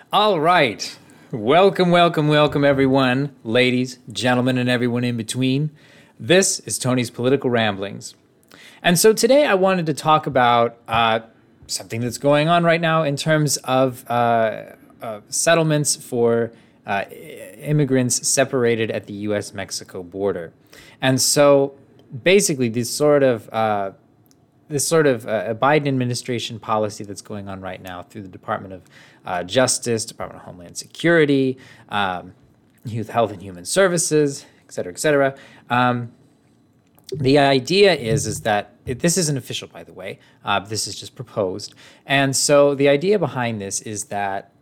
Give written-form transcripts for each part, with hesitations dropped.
All right. Welcome, welcome, welcome, everyone, ladies, gentlemen, and everyone in between. This is Tony's Political Ramblings. And so today I wanted to talk about something that's going on right now in terms of settlements for immigrants separated at the U.S.-Mexico border. And so basically this sort of Biden administration policy that's going on right now through the Department of Justice, Department of Homeland Security, Youth Health and Human Services, et cetera, et cetera. The idea is that this isn't official, by the way. This is just proposed. And so the idea behind this is that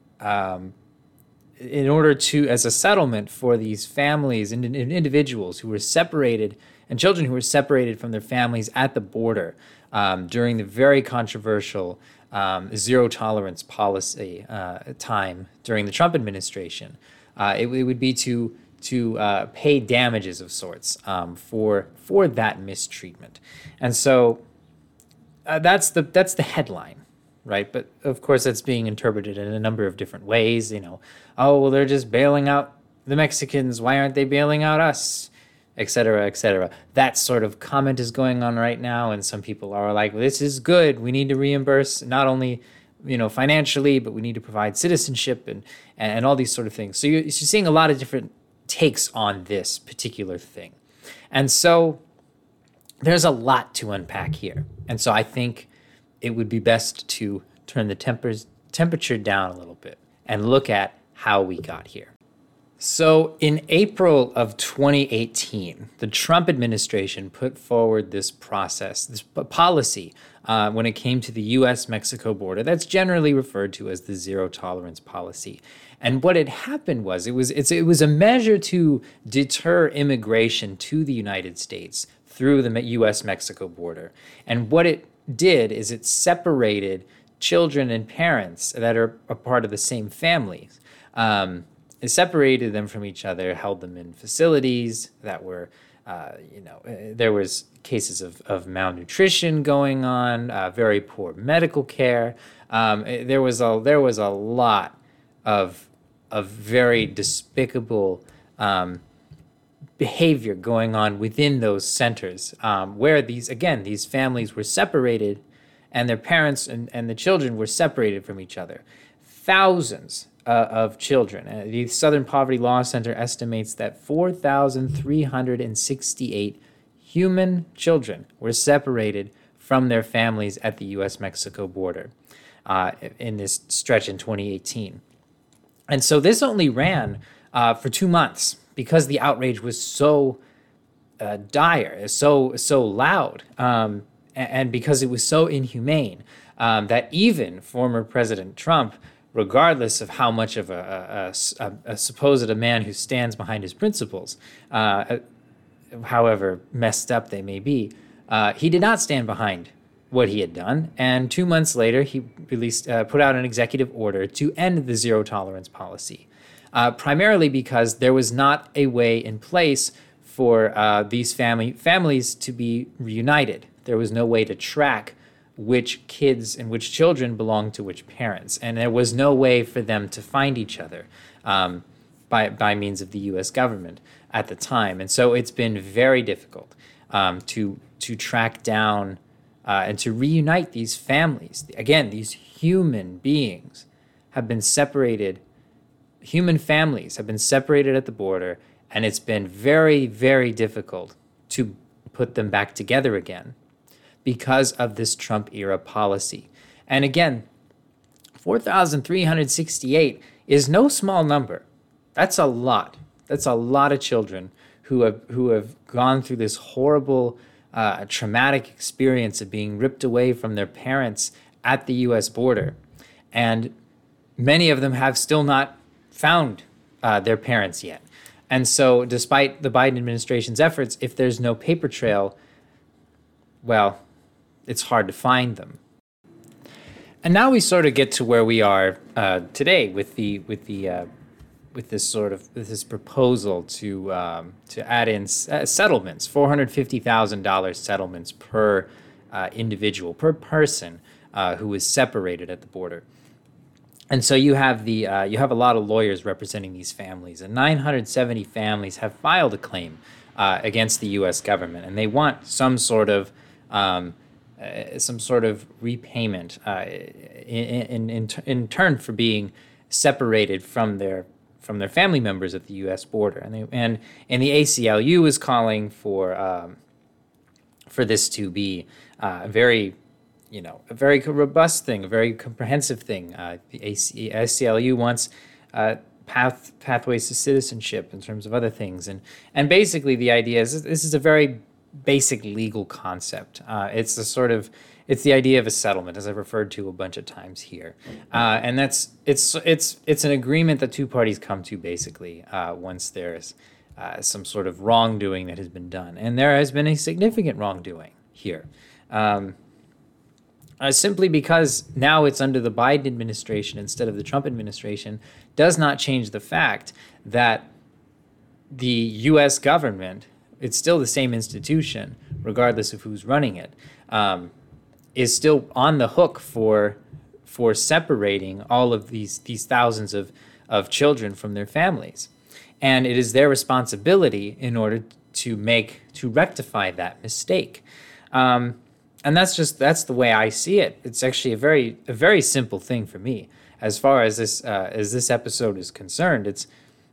in order to, as a settlement for these families and individuals who were separated and children who were separated from their families at the border during the very controversial zero tolerance policy time during the Trump administration, it would be to pay damages of sorts for that mistreatment. And so that's the headline, right? But of course, that's being interpreted in a number of different ways. Oh, well, they're just bailing out the Mexicans. Why aren't they bailing out us? Et cetera, et cetera. That sort of comment is going on right now, and some people are like, well, this is good. We need to reimburse not only financially, but we need to provide citizenship and all these sort of things. So you're seeing a lot of different takes on this particular thing. And so there's a lot to unpack here. And so I think it would be best to turn the temperature down a little bit and look at how we got here. So in April of 2018, the Trump administration put forward this policy when it came to the U.S.-Mexico border that's generally referred to as the zero tolerance policy. And what had happened was it was a measure to deter immigration to the United States through the U.S.-Mexico border. And what it did is it separated children and parents that are a part of the same families. It separated them from each other, held them in facilities that were, there was cases of malnutrition going on, very poor medical care. There was a lot of very despicable behavior going on within those centers, where these families were separated, and their parents and the children were separated from each other. Thousands of children. The Southern Poverty Law Center estimates that 4,368 human children were separated from their families at the U.S.-Mexico border in this stretch in 2018. And so this only ran for 2 months because the outrage was so dire, so loud, and because it was so inhumane that even former President Trump, regardless of how much of a supposed man who stands behind his principles, however messed up they may be, he did not stand behind what he had done. And 2 months later, he put out an executive order to end the zero tolerance policy, primarily because there was not a way in place for these families to be reunited. There was no way to track which kids and which children belonged to which parents. And there was no way for them to find each other by means of the U.S. government at the time. And so it's been very difficult to track down and to reunite these families. Again, these human beings have been separated. Human families have been separated at the border, and it's been very, very difficult to put them back together again because of this Trump-era policy. And again, 4,368 is no small number. That's a lot. That's a lot of children who have gone through this horrible, traumatic experience of being ripped away from their parents at the U.S. border. And many of them have still not found their parents yet. And so despite the Biden administration's efforts, if there's no paper trail, well, it's hard to find them. And now we sort of get to where we are today with this proposal to add in settlements, $450,000 settlements per individual, per person who is separated at the border. And so you have a lot of lawyers representing these families, and 970 families have filed a claim against the U.S. government, and they want um, some sort of repayment in turn for being separated from their family members at the U.S. border, and the ACLU is calling for this to be very, a very robust thing, a very comprehensive thing. The ACLU wants pathways to citizenship in terms of other things, and basically the idea is this is a very basic legal concept. It's the idea of a settlement, as I've referred to a bunch of times here, and it's an agreement that two parties come to basically once there's some sort of wrongdoing that has been done, and there has been a significant wrongdoing here. Simply because now it's under the Biden administration instead of the Trump administration does not change the fact that the U.S. government, it's still the same institution, regardless of who's running it, is still on the hook for separating all of these thousands of children from their families. And it is their responsibility in order to rectify that mistake. And that's the way I see it. It's actually a very simple thing for me. As far as this episode is concerned, it's,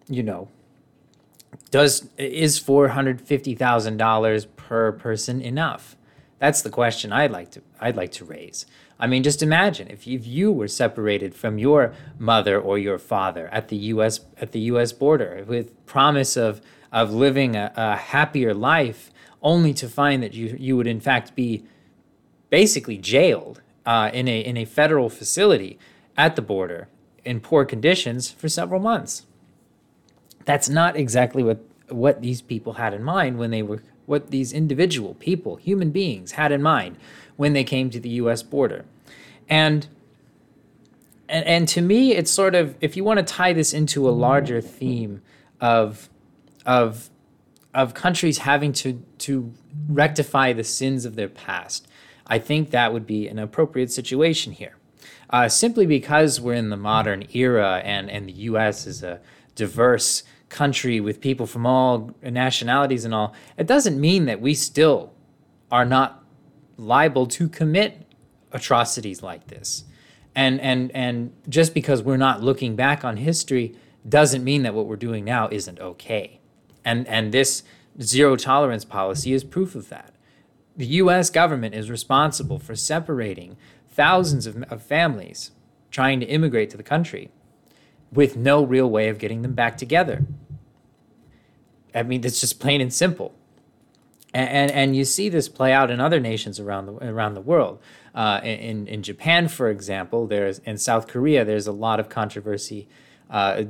is $450,000 per person enough? That's the question I'd like to raise. I mean, just imagine if you were separated from your mother or your father at the U.S. border with promise of living a happier life, only to find that you would in fact be basically jailed in a federal facility at the border in poor conditions for several months. That's not exactly what these people had in mind what these individual people, human beings, had in mind when they came to the U.S. border. And to me, it's sort of, if you want to tie this into a larger theme of countries having to rectify the sins of their past, I think that would be an appropriate situation here. Simply because we're in the modern era and the U.S. is a diverse country with people from all nationalities and all, it doesn't mean that we still are not liable to commit atrocities like this. And just because we're not looking back on history doesn't mean that what we're doing now isn't okay. And this zero tolerance policy is proof of that. The U.S. government is responsible for separating thousands of families trying to immigrate to the country with no real way of getting them back together. I mean, it's just plain and simple. And you see this play out in other nations around the world. In Japan, for example, in South Korea, there's a lot of controversy. Ever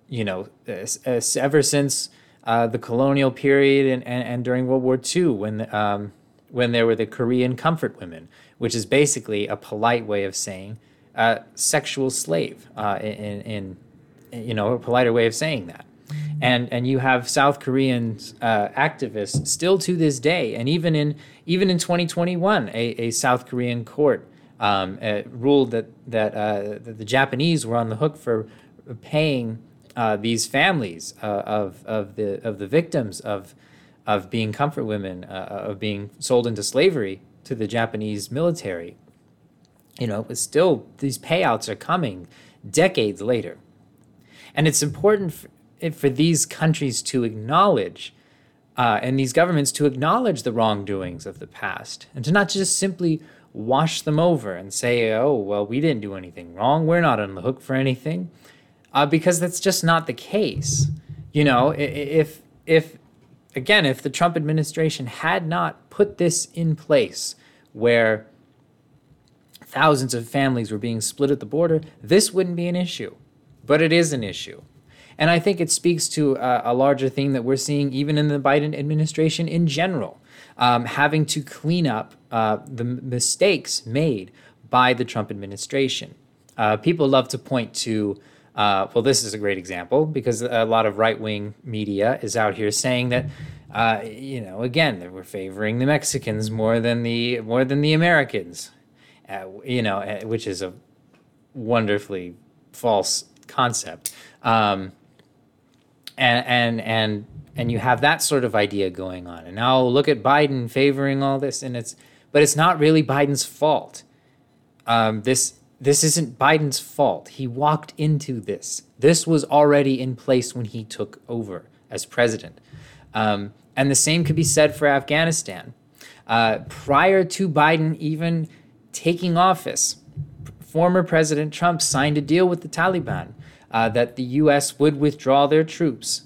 since the colonial period and during World War II, when there were the Korean comfort women, which is basically a polite way of saying sexual slave, a politer way of saying that. And you have South Korean activists still to this day, and even in 2021, a South Korean court ruled that the Japanese were on the hook for paying these families of the victims of being comfort women, of being sold into slavery to the Japanese military. But still, these payouts are coming decades later. And it's important for these countries to acknowledge, and these governments to acknowledge the wrongdoings of the past, and to not just simply wash them over and say, oh, well, we didn't do anything wrong, we're not on the hook for anything, because that's just not the case. If the Trump administration had not put this in place where thousands of families were being split at the border, this wouldn't be an issue. But it is an issue. And I think it speaks to a larger theme that we're seeing even in the Biden administration in general, having to clean up the mistakes made by the Trump administration. People love to point to, this is a great example, because a lot of right-wing media is out here saying that, again, that we're favoring the Mexicans more than the Americans, which is a wonderfully false concept. And you have that sort of idea going on. And now look at Biden favoring all this, but it's not really Biden's fault. This isn't Biden's fault. He walked into this. This was already in place when he took over as president. And the same could be said for Afghanistan. Prior to Biden even taking office, former President Trump signed a deal with the Taliban that the U.S. would withdraw their troops.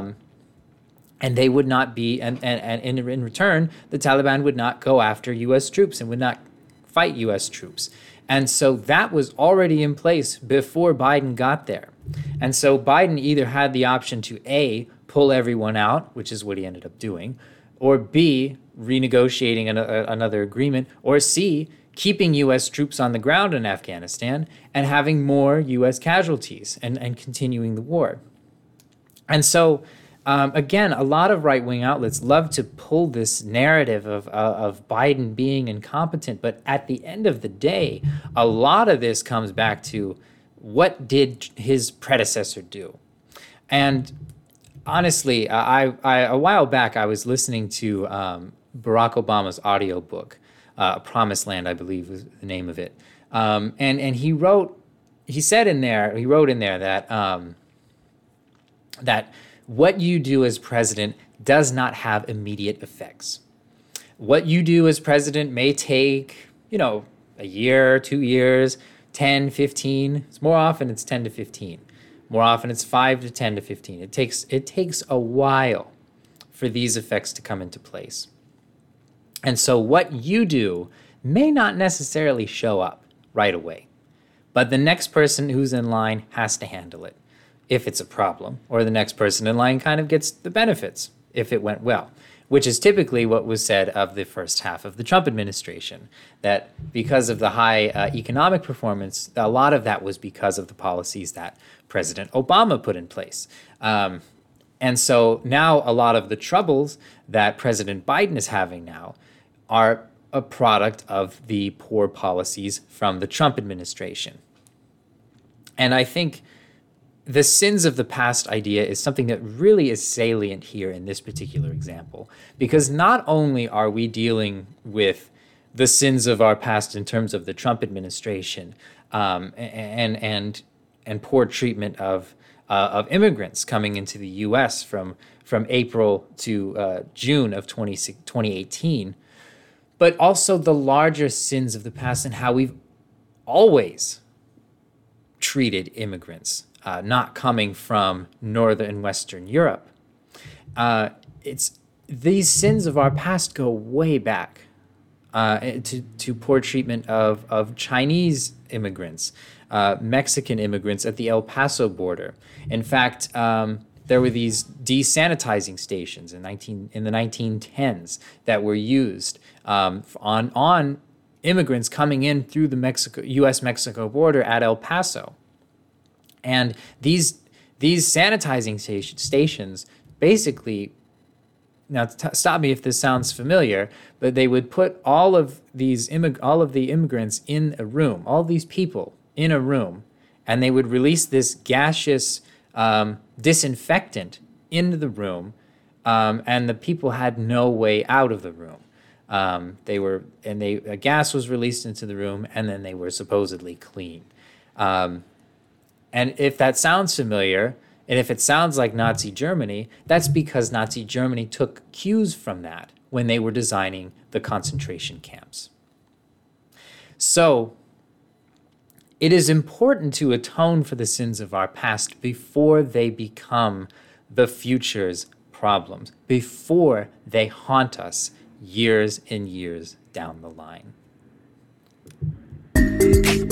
And they would not be, and in return, the Taliban would not go after U.S. troops and would not fight U.S. troops. And so that was already in place before Biden got there. And so Biden either had the option to A, pull everyone out, which is what he ended up doing, or B, renegotiating another agreement, or C, keeping U.S. troops on the ground in Afghanistan and having more U.S. casualties and continuing the war. And so, again, a lot of right-wing outlets love to pull this narrative of Biden being incompetent, but at the end of the day, a lot of this comes back to what did his predecessor do? And honestly, a while back, I was listening to Barack Obama's audiobook, Promised Land, I believe was the name of it. And he wrote in there that that what you do as president does not have immediate effects. What you do as president may take, a year, 2 years, 10, 15. More often it's 10 to 15. More often it's 5 to 10 to 15. It takes a while for these effects to come into place. And so what you do may not necessarily show up right away, but the next person who's in line has to handle it if it's a problem, or the next person in line kind of gets the benefits if it went well, which is typically what was said of the first half of the Trump administration, that because of the high economic performance, a lot of that was because of the policies that President Obama put in place. And so now a lot of the troubles that President Biden is having now are a product of the poor policies from the Trump administration. And I think the sins of the past idea is something that really is salient here in this particular example, because not only are we dealing with the sins of our past in terms of the Trump administration and poor treatment of immigrants coming into the U.S. from April to June of 2018, but also the larger sins of the past and how we've always treated immigrants. Not coming from Northern and Western Europe. These sins of our past go way back to poor treatment of Chinese immigrants, Mexican immigrants at the El Paso border. In fact, there were these desanitizing stations in the 1910s that were used on immigrants coming in through the U.S.-Mexico border at El Paso. And these sanitizing stations basically, now stop me if this sounds familiar, but they would put all of the immigrants in a room, all these people in a room, and they would release this gaseous disinfectant into the room, and the people had no way out of the room. Gas was released into the room, and then they were supposedly clean. And if that sounds familiar, and if it sounds like Nazi Germany, that's because Nazi Germany took cues from that when they were designing the concentration camps. So it is important to atone for the sins of our past before they become the future's problems, before they haunt us years and years down the line.